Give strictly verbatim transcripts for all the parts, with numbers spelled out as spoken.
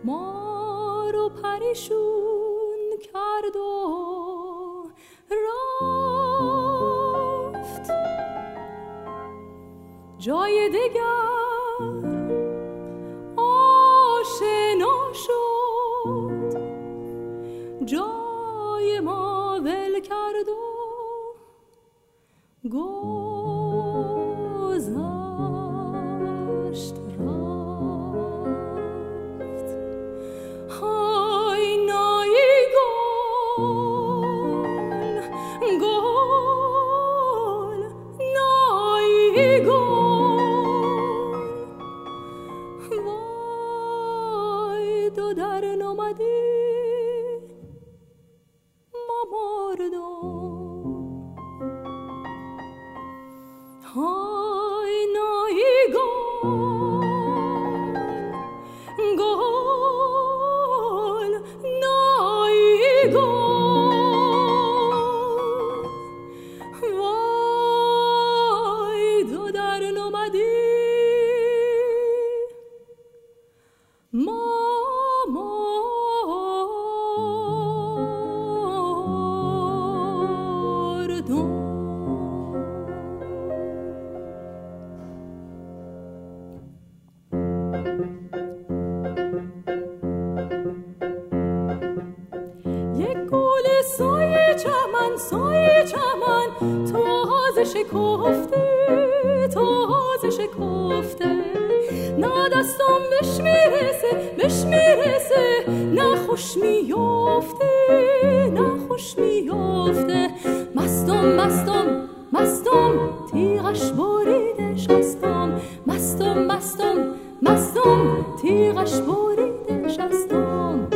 ما رو پریشون کرد و رفت جای دگر آشنا شد، جای ما ول کرد و گذشت رفت. های نایی گل گل نایی گل، وای دو در نامدی ما مردم. های نایی گل گل نایی گل، وای دو در نامدی ما سایه چمن تازه شکفته تازه شکفته، نه دستم بهش میرسه بهش میرسه، نه خوش میافته نه خوش میافته. مستم مستم مستم تیغش بریده شستم، مستم مستم مستم تیغش بریده شستم.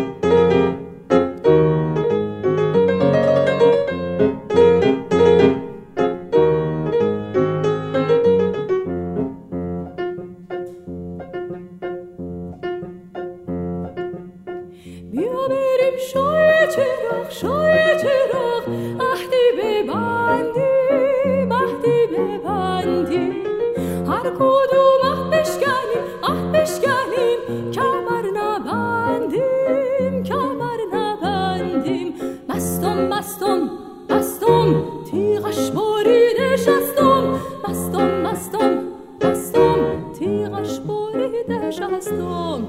بیا بریم شای چراغ شای چراغ، عهدی ببندیم عهدی ببندیم، هر کدوم اه بشکنیم اه بشکنیم، کمر نبندیم کمر نبندیم. مستم مستم مستم تیغش بریده شستم، مستم مستم مستم تیغش بریده شستم.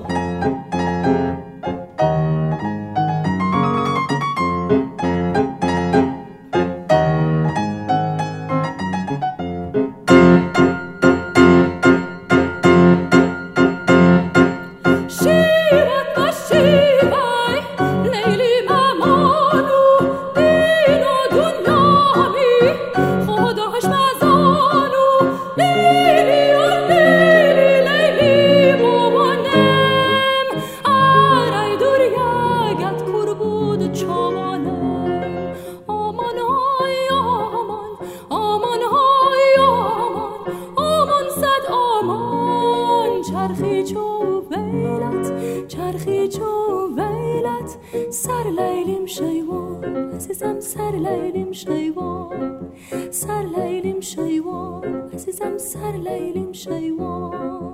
چرخی چو ویلت چرخی چو ویلت، سر لیلیم شیوان عزیزم سر لیلیم شیوان، سر لیلیم شیوان عزیزم سر لیلیم شیوان.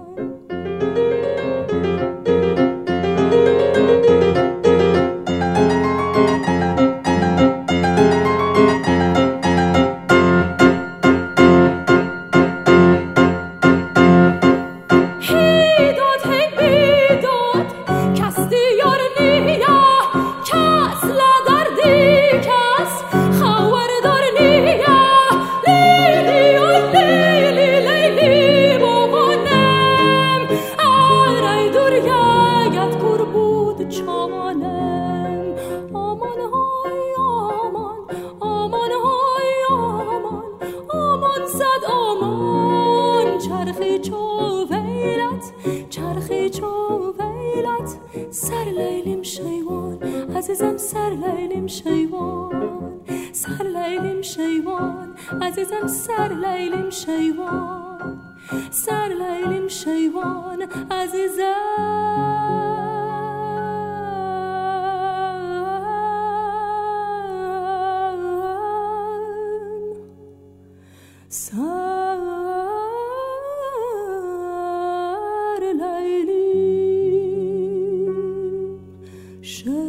چرخی چو ویلت چرخی چو ویلت، سر لیلیم شیوان عزیزم سر لیلیم شیوان، سر لیلیم شیوان عزیزم سر لیلیم شیوان، سر لیلیم شیوان عزیزم سر لیلی شیوان